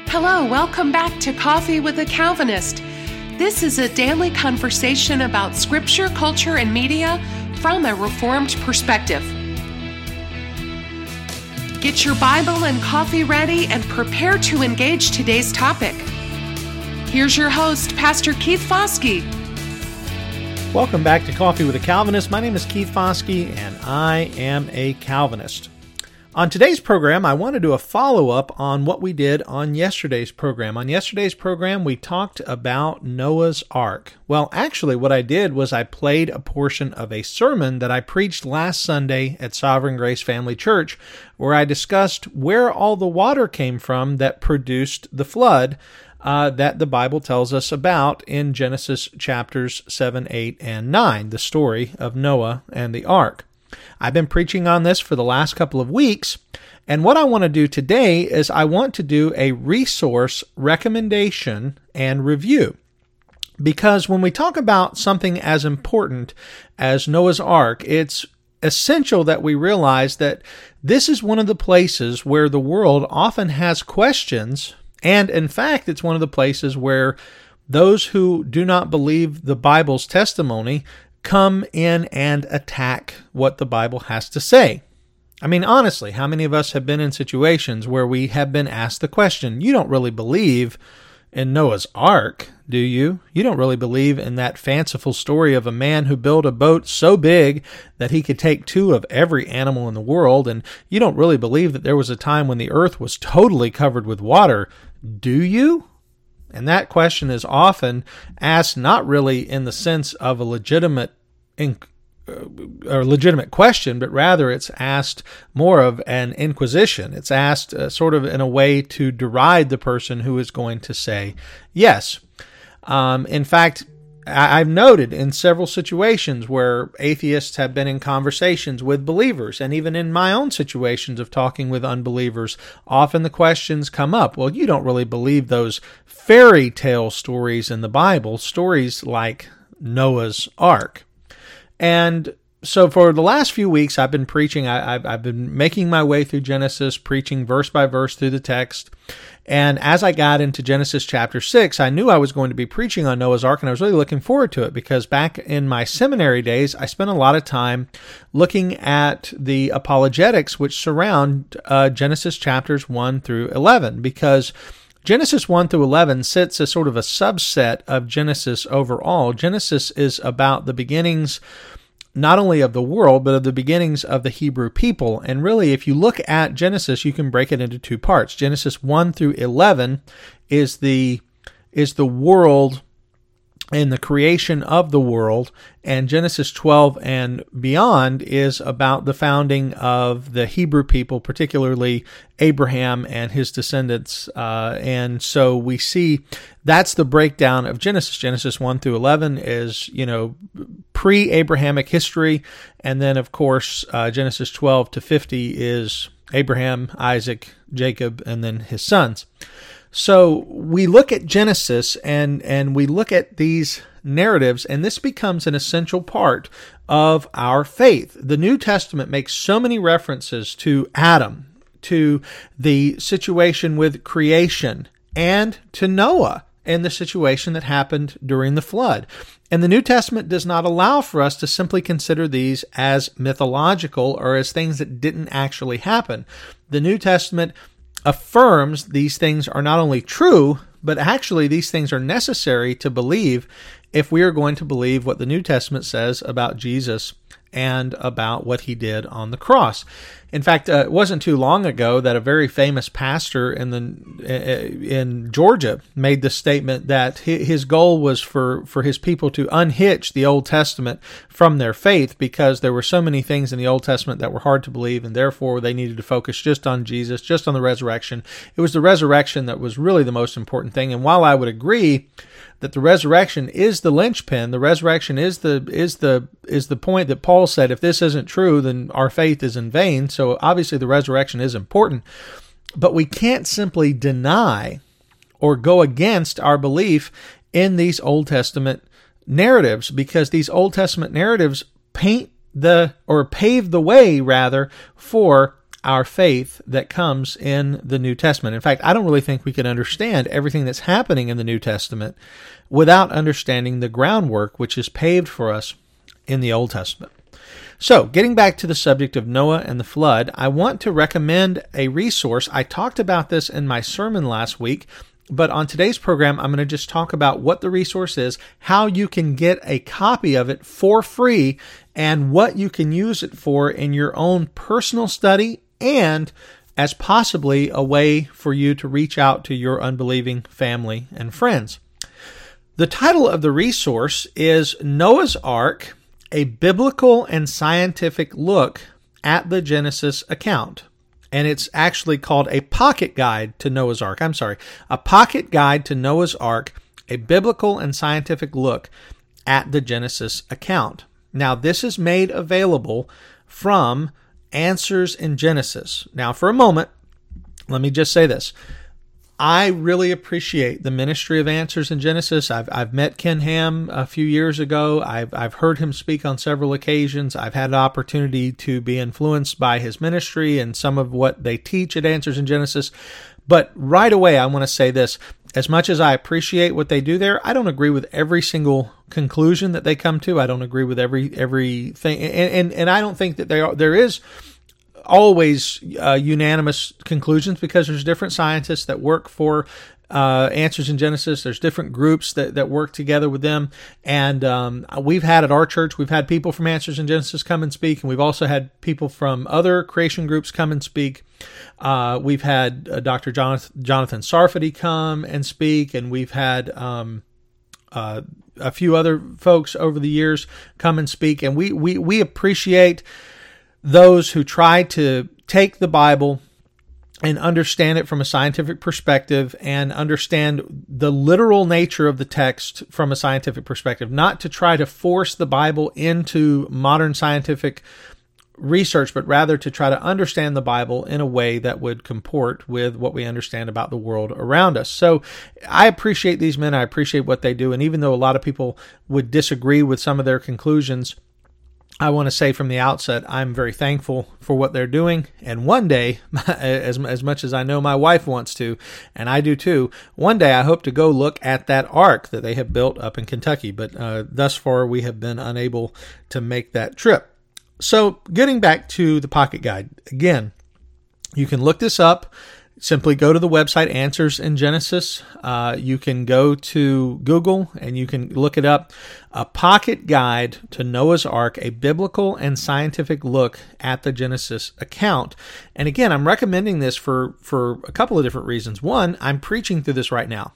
Hello, welcome back to Coffee with a Calvinist. This is a daily conversation about scripture, culture, and media from a Reformed perspective. Get your Bible and coffee ready and prepare to engage today's topic. Here's your host, Pastor Keith Foskey. Welcome back to Coffee with a Calvinist. My name is Keith Foskey, and I am a Calvinist. On today's program, I want to do a follow-up on what we did on yesterday's program. On yesterday's program, we talked about Noah's Ark. Well, actually, what I did was I played a portion of a sermon that I preached last Sunday at Sovereign Grace Family Church, where I discussed where all the water came from that produced the flood that the Bible tells us about in Genesis chapters 7, 8, and 9, the story of Noah and the ark. I've been preaching on this for the last couple of weeks, and what I want to do today is I want to do a resource recommendation and review. Because when we talk about something as important as Noah's Ark, it's essential that we realize that this is one of the places where the world often has questions, and in fact, it's one of the places where those who do not believe the Bible's testimony come in and attack what the Bible has to say. I mean, honestly, how many of us have been in situations where we have been asked the question, you don't really believe in Noah's Ark, do you? You don't really believe in that fanciful story of a man who built a boat so big that he could take two of every animal in the world, and you don't really believe that there was a time when the earth was totally covered with water, do you? And that question is often asked not really in the sense of a legitimate question, but rather it's asked more of an inquisition. It's asked sort of in a way to deride the person who is going to say yes. In fact, I've noted in several situations where atheists have been in conversations with believers, and even in my own situations of talking with unbelievers, often the questions come up, well, you don't really believe those fairy tale stories in the Bible, stories like Noah's Ark. And so for the last few weeks, I've been preaching, I've been making my way through Genesis, preaching verse by verse through the text. And as I got into Genesis chapter 6, I knew I was going to be preaching on Noah's Ark, and I was really looking forward to it because back in my seminary days, I spent a lot of time looking at the apologetics which surround Genesis chapters 1 through 11, because Genesis 1 through 11 sits as sort of a subset of Genesis overall. Genesis is about the beginnings not only of the world, but of the beginnings of the Hebrew people. And really, if you look at Genesis, you can break it into two parts. Genesis 1 through 11 is the world and the creation of the world, and Genesis 12 and beyond is about the founding of the Hebrew people, particularly Abraham and his descendants. And so we see that's the breakdown of Genesis. Genesis 1 through 11 is, pre-Abrahamic history, and then, of course, Genesis 12 to 50 is Abraham, Isaac, Jacob, and then his sons. So we look at Genesis and we look at these narratives, and this becomes an essential part of our faith. The New Testament makes so many references to Adam, to the situation with creation, and to Noah and the situation that happened during the flood. And the New Testament does not allow for us to simply consider these as mythological or as things that didn't actually happen. The New Testament affirms these things are not only true, but actually these things are necessary to believe if we are going to believe what the New Testament says about Jesus and about what he did on the cross. In fact, it wasn't too long ago that a very famous pastor in Georgia made the statement that his goal was for his people to unhitch the Old Testament from their faith because there were so many things in the Old Testament that were hard to believe, and therefore they needed to focus just on Jesus, just on the resurrection. It was the resurrection that was really the most important thing. And while I would agree that the resurrection is the linchpin, the resurrection is the point that Paul said, if this isn't true, then our faith is in vain. So obviously the resurrection is important, but we can't simply deny or go against our belief in these Old Testament narratives, because these Old Testament narratives pave the way, rather, for our faith that comes in the New Testament. In fact, I don't really think we can understand everything that's happening in the New Testament without understanding the groundwork which is paved for us in the Old Testament. So, getting back to the subject of Noah and the flood, I want to recommend a resource. I talked about this in my sermon last week, but on today's program, I'm going to just talk about what the resource is, how you can get a copy of it for free, and what you can use it for in your own personal study and as possibly a way for you to reach out to your unbelieving family and friends. The title of the resource is Noah's Ark, a biblical and scientific look at the Genesis account. And it's actually called a pocket guide to Noah's Ark. A pocket guide to Noah's Ark, a biblical and scientific look at the Genesis account. Now, this is made available from Answers in Genesis. Now, for a moment, let me just say this. I really appreciate the ministry of Answers in Genesis. I've met Ken Ham a few years ago. I've heard him speak on several occasions. I've had an opportunity to be influenced by his ministry and some of what they teach at Answers in Genesis. But right away, I want to say this. As much as I appreciate what they do there, I don't agree with every single conclusion that they come to. I don't agree with everything. And I don't think that there is always unanimous conclusions, because there's different scientists that work for Answers in Genesis. There's different groups that work together with them. And we've had at our church, we've had people from Answers in Genesis come and speak, and we've also had people from other creation groups come and speak. We've had Dr. Jonathan Sarfati come and speak, and we've had a few other folks over the years come and speak. And we appreciate those who try to take the Bible and understand it from a scientific perspective and understand the literal nature of the text from a scientific perspective, not to try to force the Bible into modern scientific research, but rather to try to understand the Bible in a way that would comport with what we understand about the world around us. So I appreciate these men. I appreciate what they do. And even though a lot of people would disagree with some of their conclusions, I want to say from the outset, I'm very thankful for what they're doing. And one day, as much as I know my wife wants to, and I do too, one day I hope to go look at that ark that they have built up in Kentucky. But thus far, we have been unable to make that trip. So getting back to the pocket guide, again, you can look this up. Simply go to the website Answers in Genesis. You can go to Google and you can look it up. A Pocket Guide to Noah's Ark, a biblical and scientific look at the Genesis account. And again, I'm recommending this for a couple of different reasons. One, I'm preaching through this right now.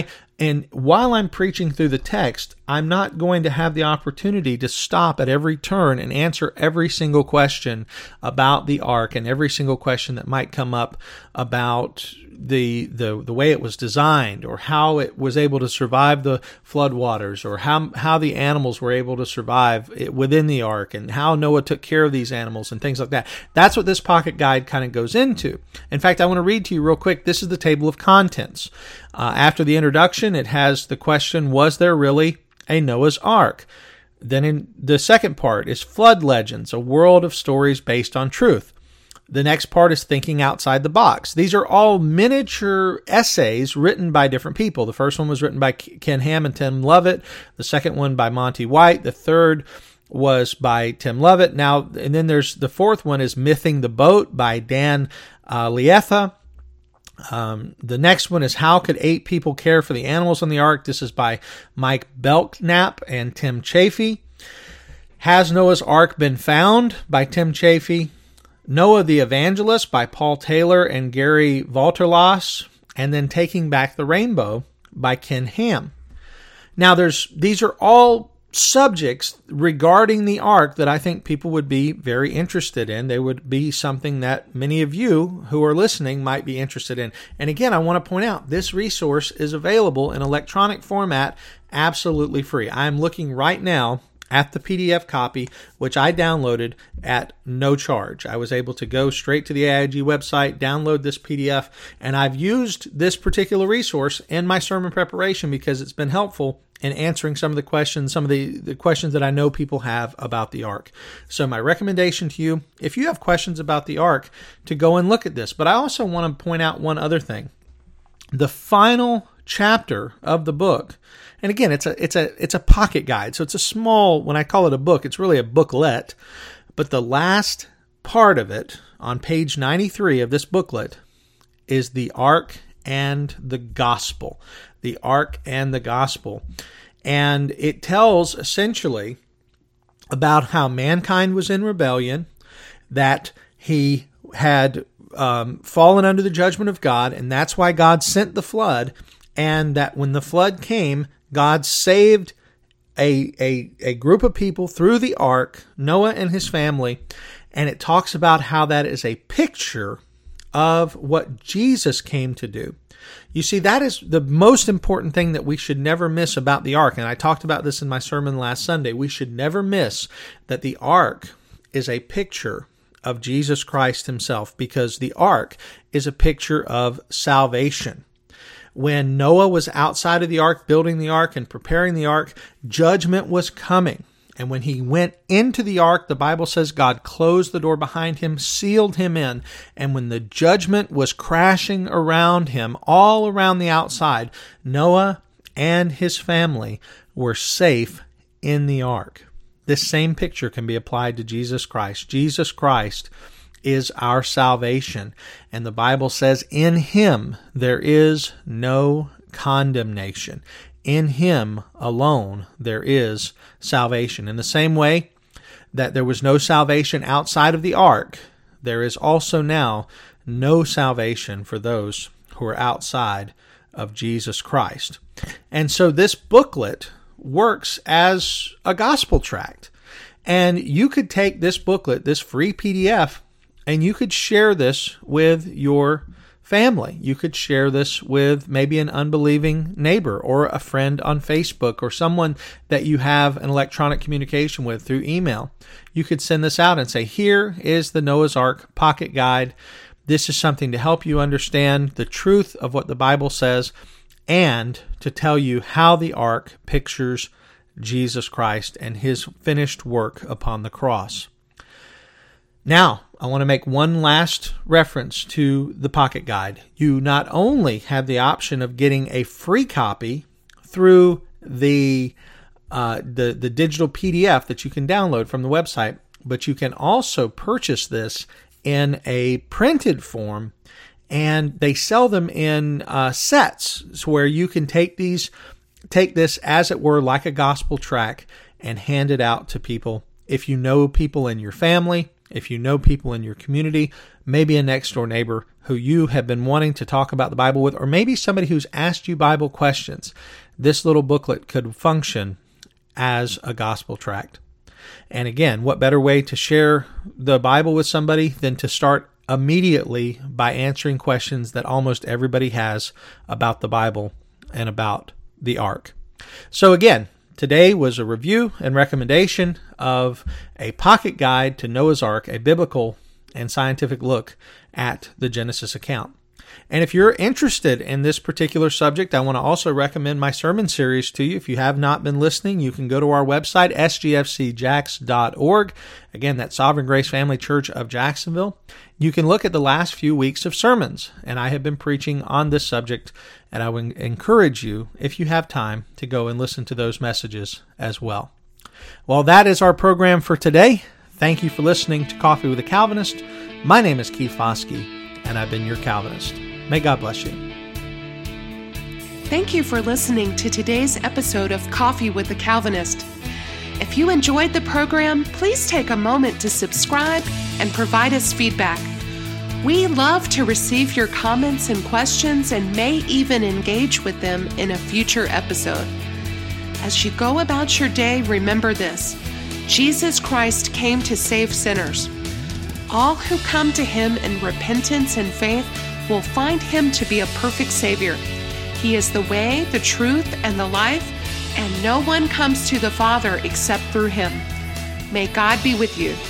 And while I'm preaching through the text, I'm not going to have the opportunity to stop at every turn and answer every single question about the ark and every single question that might come up about the way it was designed, or how it was able to survive the floodwaters, or how the animals were able to survive within the ark, and how Noah took care of these animals and things like that. That's what this pocket guide kind of goes into. In fact, I want to read to you real quick. This is the table of contents. After the introduction, it has the question, was there really a Noah's Ark? Then in the second part is flood legends, a world of stories based on truth. The next part is thinking outside the box. These are all miniature essays written by different people. The first one was written by Ken Ham and Tim Lovett. The second one by Monty White. The third was by Tim Lovett. And then there's the fourth one is Mything the Boat by Dan Lietha. The next one is How Could 8 People Care for the Animals on the Ark? This is by Mike Belknap and Tim Chafee. Has Noah's Ark Been Found? By Tim Chafee. Noah the Evangelist by Paul Taylor and Gary Valterlas. And then Taking Back the Rainbow by Ken Ham. Now these are all subjects regarding the ark that I think people would be very interested in. They would be something that many of you who are listening might be interested in. And again, I want to point out, this resource is available in electronic format, absolutely free. I'm looking right now at the PDF copy, which I downloaded at no charge. I was able to go straight to the AIG website, download this PDF, and I've used this particular resource in my sermon preparation because it's been helpful in answering some of the questions that I know people have about the ark. So my recommendation to you, if you have questions about the ark, to go and look at this. But I also want to point out one other thing. The final chapter of the book, and again, it's a pocket guide, so it's a small. When I call it a book, it's really a booklet. But the last part of it, on page 93 of this booklet, is the ark and the gospel. The ark and the gospel, and it tells essentially about how mankind was in rebellion, that he had fallen under the judgment of God, and that's why God sent the flood, and that when the flood came, God saved a group of people through the ark, Noah and his family, and it talks about how that is a picture of what Jesus came to do. You see, that is the most important thing that we should never miss about the ark, and I talked about this in my sermon last Sunday. We should never miss that the ark is a picture of Jesus Christ himself, because the ark is a picture of salvation. When Noah was outside of the ark, building the ark and preparing the ark, judgment was coming. And when he went into the ark, the Bible says God closed the door behind him, sealed him in. And when the judgment was crashing around him, all around the outside, Noah and his family were safe in the ark. This same picture can be applied to Jesus Christ. Jesus Christ is our salvation. And the Bible says in him there is no condemnation. In him alone there is salvation. In the same way that there was no salvation outside of the ark, there is also now no salvation for those who are outside of Jesus Christ. And so this booklet works as a gospel tract. And you could take this booklet, this free PDF, and you could share this with your family. You could share this with maybe an unbelieving neighbor or a friend on Facebook or someone that you have an electronic communication with through email. You could send this out and say, here is the Noah's Ark Pocket Guide. This is something to help you understand the truth of what the Bible says and to tell you how the ark pictures Jesus Christ and his finished work upon the cross. Now, I want to make one last reference to the Pocket Guide. You not only have the option of getting a free copy through the digital PDF that you can download from the website, but you can also purchase this in a printed form, and they sell them in sets where you can take this as it were like a gospel tract and hand it out to people. If you know people in your family, if you know people in your community, maybe a next door neighbor who you have been wanting to talk about the Bible with, or maybe somebody who's asked you Bible questions, this little booklet could function as a gospel tract. And again, what better way to share the Bible with somebody than to start immediately by answering questions that almost everybody has about the Bible and about the ark. So again, today was a review and recommendation of a pocket guide to Noah's Ark, a biblical and scientific look at the Genesis account. And if you're interested in this particular subject, I want to also recommend my sermon series to you. If you have not been listening, you can go to our website, sgfcjax.org. Again, that's Sovereign Grace Family Church of Jacksonville. You can look at the last few weeks of sermons, and I have been preaching on this subject, and I would encourage you, if you have time, to go and listen to those messages as well. Well, that is our program for today. Thank you for listening to Coffee with a Calvinist. My name is Keith Foskey, and I've been your Calvinist. May God bless you. Thank you for listening to today's episode of Coffee with a Calvinist. If you enjoyed the program, please take a moment to subscribe and provide us feedback. We love to receive your comments and questions and may even engage with them in a future episode. As you go about your day, remember this: Jesus Christ came to save sinners. All who come to him in repentance and faith will find him to be a perfect Savior. He is the way, the truth, and the life, and no one comes to the Father except through him. May God be with you.